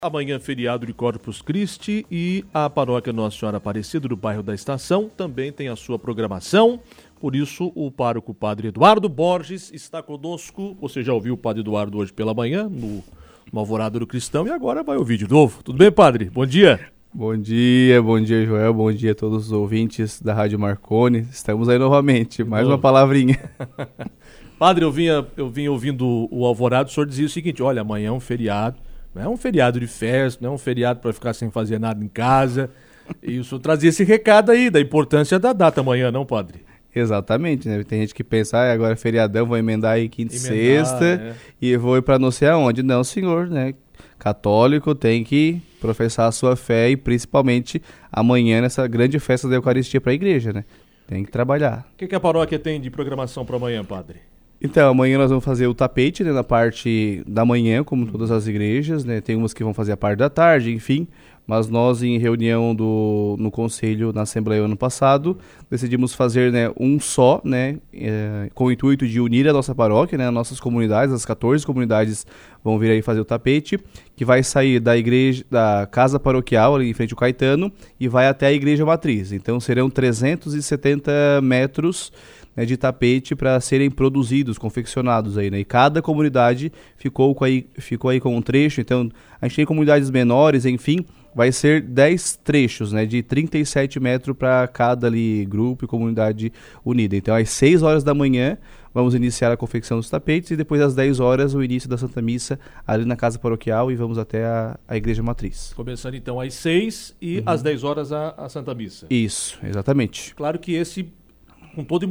Amanhã, feriado de Corpus Christi, e a paróquia Nossa Senhora Aparecida do bairro da Estação também tem a sua programação. Por isso, o pároco Padre Eduardo Borges está conosco. Você já ouviu o Padre Eduardo hoje pela manhã no Alvorada do Cristão e agora vai ouvir de novo. Tudo bem, Padre? Bom dia. Bom dia, Joel. Bom dia a todos os ouvintes da Rádio Marconi. Estamos aí novamente. Mais uma palavrinha. Padre, eu vinha ouvindo o Alvorada, o senhor dizia o seguinte: olha, amanhã é um feriado. Não é um feriado de festa, não é um feriado para ficar sem fazer nada em casa. E o senhor trazia esse recado aí da importância da data amanhã, não, Padre? Exatamente, né? Tem gente que pensa, agora é feriadão, vou emendar aí quinta e sexta e vou ir para não sei aonde. Não, senhor, né? Católico tem que professar a sua fé e principalmente amanhã nessa grande festa da Eucaristia para a igreja, né? Tem que trabalhar. O que a paróquia tem de programação para amanhã, Padre? Então, amanhã nós vamos fazer o tapete, né, na parte da manhã, como todas as igrejas, né? Tem umas que vão fazer a parte da tarde, enfim. Mas nós, em reunião no Conselho, na Assembleia ano passado, decidimos fazer, né, um só, né, com o intuito de unir a nossa paróquia, né, as nossas comunidades, as 14 comunidades vão vir aí fazer o tapete, que vai sair da igreja, da casa paroquial, ali em frente ao Caetano, e vai até a igreja matriz. Então serão 370 metros, né, de tapete para serem produzidos, confeccionados aí, né? E cada comunidade ficou aí com um trecho. Então a gente tem comunidades menores, enfim, vai ser 10 trechos, né, de 37 metros para cada ali grupo e comunidade unida. Então às 6 horas da manhã vamos iniciar a confecção dos tapetes e depois às 10 horas o início da Santa Missa ali na casa paroquial e vamos até a igreja matriz. Começando então às 6 e às 10 horas a Santa Missa. Isso, exatamente. Claro que com toda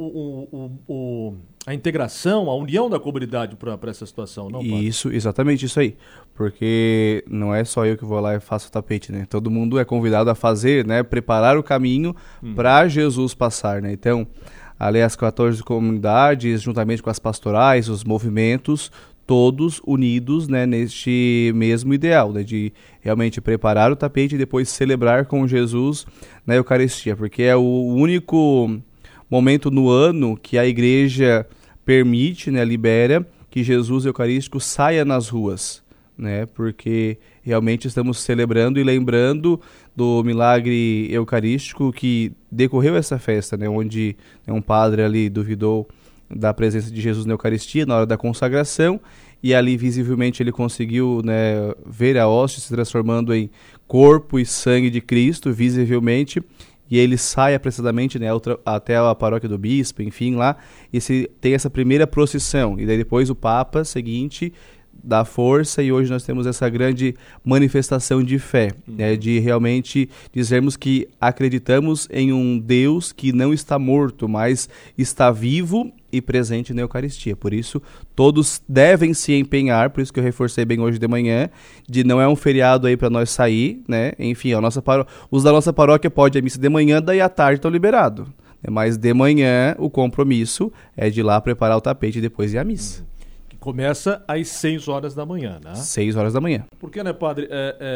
a integração, a união da comunidade para essa situação, não, Padre? Isso, exatamente isso aí. Porque não é só eu que vou lá e faço o tapete, né? Todo mundo é convidado a fazer, né? Preparar o caminho para Jesus passar, né? Então, ali as 14 comunidades, juntamente com as pastorais, os movimentos, todos unidos, né, neste mesmo ideal, né, de realmente preparar o tapete e depois celebrar com Jesus na Eucaristia, porque é o único momento no ano que a igreja permite, né, libera que Jesus Eucarístico saia nas ruas, né, porque realmente estamos celebrando e lembrando do milagre eucarístico que decorreu essa festa, né, onde um padre ali duvidou da presença de Jesus na Eucaristia na hora da consagração e ali visivelmente ele conseguiu, né, ver a hóstia se transformando em corpo e sangue de Cristo visivelmente. E ele sai apressadamente, né, até a paróquia do bispo, enfim, lá, e tem essa primeira procissão. E daí depois o Papa seguinte dá força e hoje nós temos essa grande manifestação de fé, né, de realmente dizermos que acreditamos em um Deus que não está morto, mas está vivo e presente na Eucaristia. Por isso, todos devem se empenhar, por isso que eu reforcei bem hoje de manhã, de não é um feriado aí para nós sair, né? Enfim, os da nossa paróquia pode a missa de manhã, daí à tarde estão liberados. Mas de manhã o compromisso é de ir lá preparar o tapete e depois ir à missa. Começa às 6 horas da manhã, né? 6 horas da manhã. Porque, né, Padre,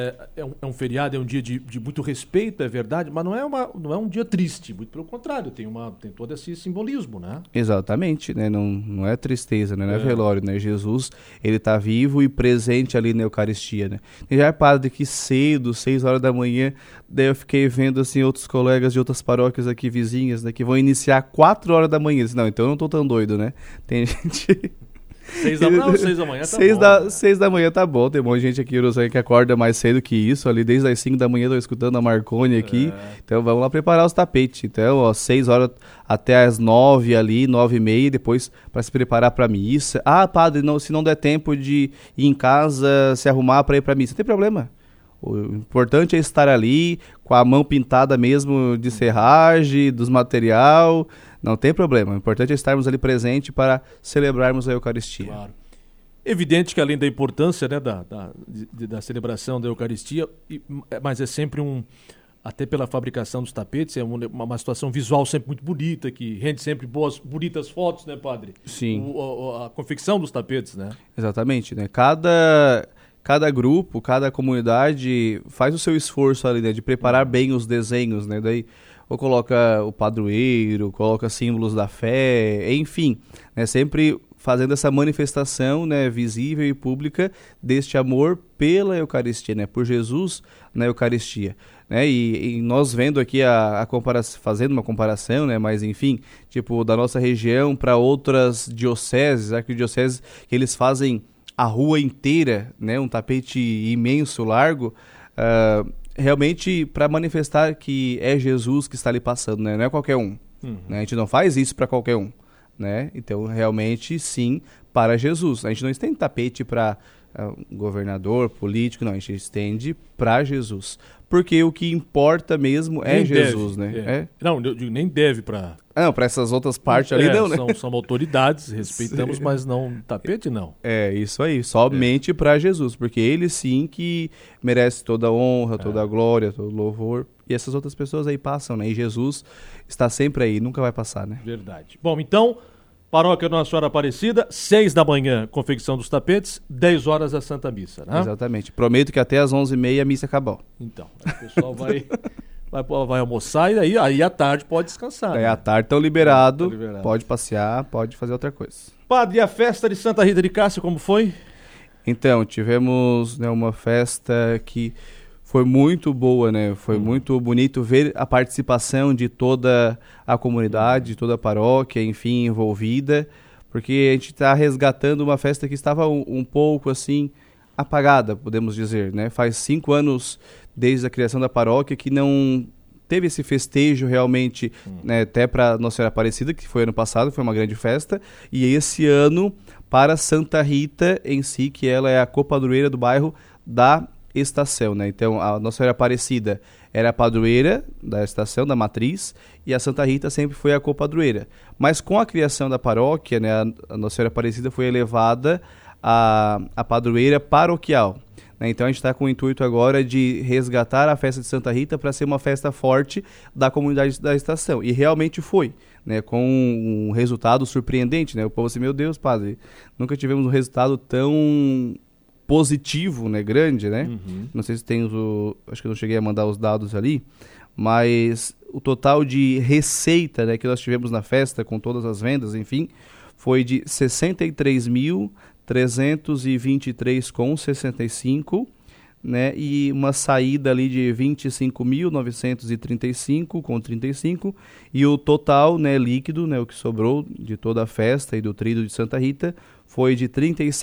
é um feriado, é um dia de muito respeito, é verdade, mas não é um dia triste, muito pelo contrário, tem todo esse simbolismo, né? Exatamente, né? Não é tristeza, né? Não é velório, né? Jesus, ele tá vivo e presente ali na Eucaristia, né? E já é, Padre, que cedo, 6 horas da manhã, daí eu fiquei vendo, assim, outros colegas de outras paróquias aqui vizinhas, né, que vão iniciar 4 horas da manhã. Não, então eu não tô tão doido, né? Tem gente... 6 da manhã tá bom. 6 da manhã tá bom, tem um monte de gente aqui que acorda mais cedo que isso, ali desde as 5 da manhã tô escutando a Marconi aqui, então vamos lá preparar os tapetes, então ó, 6 horas até as 9 ali, 9h30, depois para se preparar pra missa. Padre, se não der tempo de ir em casa, se arrumar para ir pra missa, não tem problema. O importante é estar ali com a mão pintada mesmo de serragem, dos material, não tem problema. O importante é estarmos ali presentes para celebrarmos a Eucaristia. Claro. Evidente que além da importância, né, da celebração da Eucaristia, mas é sempre até pela fabricação dos tapetes, é uma situação visual sempre muito bonita, que rende sempre bonitas fotos, né, Padre? Sim. A confecção dos tapetes, né? Exatamente, né? Cada grupo, cada comunidade faz o seu esforço ali, né, de preparar bem os desenhos, né, daí ou coloca o padroeiro, coloca símbolos da fé, enfim, né, sempre fazendo essa manifestação, né, visível e pública deste amor pela Eucaristia, né, por Jesus na Eucaristia, né, e nós vendo aqui a comparação, fazendo uma comparação, né, mas enfim, tipo, da nossa região para outras dioceses, arquidioceses, que eles fazem a rua inteira, né, um tapete imenso, largo, realmente para manifestar que é Jesus que está ali passando, né, não é qualquer um, né, a gente não faz isso para qualquer um. Né? Então, realmente, sim, para Jesus. A gente não estende tapete para governador, político, não. A gente estende para Jesus. Porque o que importa mesmo é Jesus, deve, né? Não, eu digo, nem deve para... Não, para essas outras partes ali não, né? São autoridades, respeitamos, mas não tapete, não. É, isso aí. Somente para Jesus. Porque ele, sim, que merece toda a honra, toda a glória, todo o louvor. E essas outras pessoas aí passam, né? E Jesus está sempre aí, nunca vai passar, né? Verdade. Bom, então, Paróquia Nossa Senhora Aparecida, 6 da manhã, confecção dos tapetes, 10 horas a Santa Missa, né? Exatamente. Prometo que até às 11h30 a missa acabou. Então, o pessoal vai almoçar e aí à tarde pode descansar. Aí né? à tarde estão liberado, pode passear, pode fazer outra coisa. Padre, e a festa de Santa Rita de Cássia, como foi? Então, tivemos, né, uma festa que foi muito boa, né? Foi muito bonito ver a participação de toda a comunidade, de toda a paróquia, enfim, envolvida, porque a gente está resgatando uma festa que estava um pouco, assim, apagada, podemos dizer, né? Faz 5 anos desde a criação da paróquia que não teve esse festejo realmente, né, até para Nossa Senhora Aparecida, que foi ano passado, foi uma grande festa, e esse ano para Santa Rita em si, que ela é a copadroeira do bairro da Estação, né? Então a Nossa Senhora Aparecida era a padroeira da Estação, da Matriz, e a Santa Rita sempre foi a copadroeira. Mas com a criação da paróquia, né, a Nossa Senhora Aparecida foi elevada a padroeira paroquial. Né? Então a gente está com o intuito agora de resgatar a festa de Santa Rita para ser uma festa forte da comunidade da Estação. E realmente foi, né? Com um resultado surpreendente, né? O povo assim, meu Deus, padre, nunca tivemos um resultado tão positivo, né, grande, né? Não sei se tem acho que eu não cheguei a mandar os dados ali, mas o total de receita, né, que nós tivemos na festa, com todas as vendas, enfim, foi de 63.323,65, né, e uma saída ali de 25.935,35, e o total, né, líquido, né, o que sobrou de toda a festa e do tríduo de Santa Rita, foi de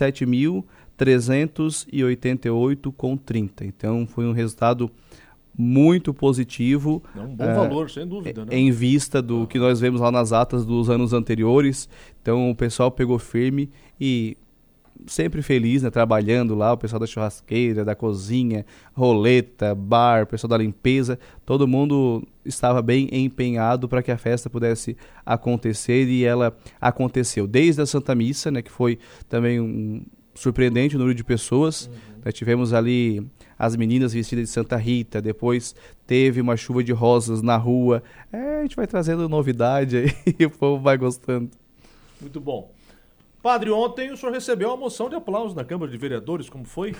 37.388,30. Então foi um resultado muito positivo. É um bom valor, sem dúvida, né? Em vista do que nós vemos lá nas atas dos anos anteriores. Então o pessoal pegou firme e sempre feliz, né, trabalhando lá, o pessoal da churrasqueira, da cozinha, roleta, bar, o pessoal da limpeza, todo mundo estava bem empenhado para que a festa pudesse acontecer, e ela aconteceu desde a Santa Missa, né, que foi também um surpreendente o número de pessoas. Nós tivemos ali as meninas vestidas de Santa Rita, depois teve uma chuva de rosas na rua. A gente vai trazendo novidade aí e o povo vai gostando. Muito bom. Padre, ontem o senhor recebeu uma moção de aplausos na Câmara de Vereadores, como foi?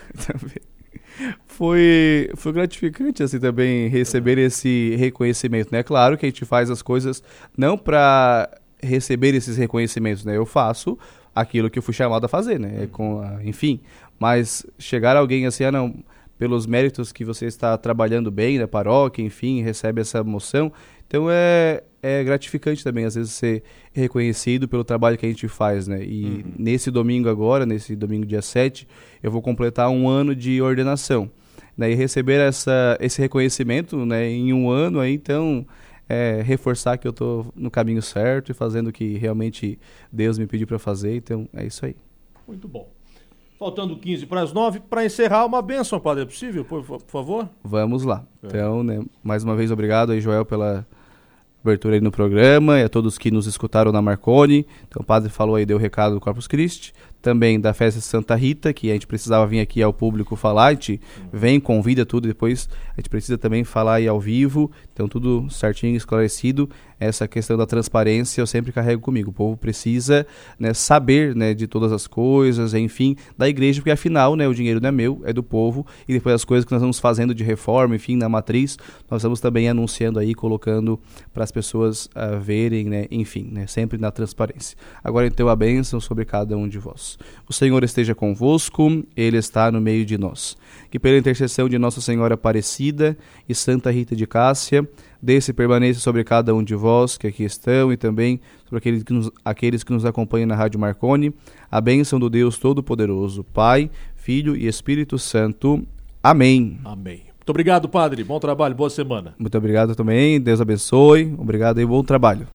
Foi gratificante assim também receber esse reconhecimento, né? Claro que a gente faz as coisas não para receber esses reconhecimentos, né? Eu faço aquilo que eu fui chamado a fazer, né? Enfim, mas chegar alguém assim, não, pelos méritos que você está trabalhando bem na paróquia, enfim, recebe essa moção. Então é gratificante também, às vezes, ser reconhecido pelo trabalho que a gente faz, né? E nesse domingo agora, nesse domingo dia 7, eu vou completar 1 ano de ordenação. Né? E receber esse reconhecimento, né, em 1 ano, aí, então, reforçar que eu estou no caminho certo e fazendo o que realmente Deus me pediu para fazer. Então, é isso aí. Muito bom. Faltando 15 para as 9, para encerrar, uma bênção, padre, é possível, por favor? Vamos lá. Então, né, mais uma vez, obrigado aí, Joel, pela abertura aí no programa, e a todos que nos escutaram na Marconi. Então o padre falou aí, deu o recado do Corpus Christi. também da festa de Santa Rita, que a gente precisava vir aqui ao público falar, a gente vem, convida tudo, depois a gente precisa também falar aí ao vivo, então tudo certinho, esclarecido. Essa questão da transparência eu sempre carrego comigo. O povo precisa, né, saber, né, de todas as coisas, enfim, da igreja, porque afinal, né, o dinheiro não é meu, é do povo, e depois as coisas que nós vamos fazendo de reforma, enfim, na matriz, nós estamos também anunciando aí, colocando para as pessoas verem, né, enfim, né, sempre na transparência. Agora então a bênção sobre cada um de vós. O Senhor esteja convosco, Ele está no meio de nós. Que pela intercessão de Nossa Senhora Aparecida e Santa Rita de Cássia, desça e permaneça sobre cada um de vós que aqui estão e também sobre aqueles que nos acompanham na Rádio Marconi, a bênção do Deus Todo-Poderoso, Pai, Filho e Espírito Santo. Amém. Amém. Muito obrigado, Padre. Bom trabalho, boa semana. Muito obrigado também. Deus abençoe. Obrigado e bom trabalho.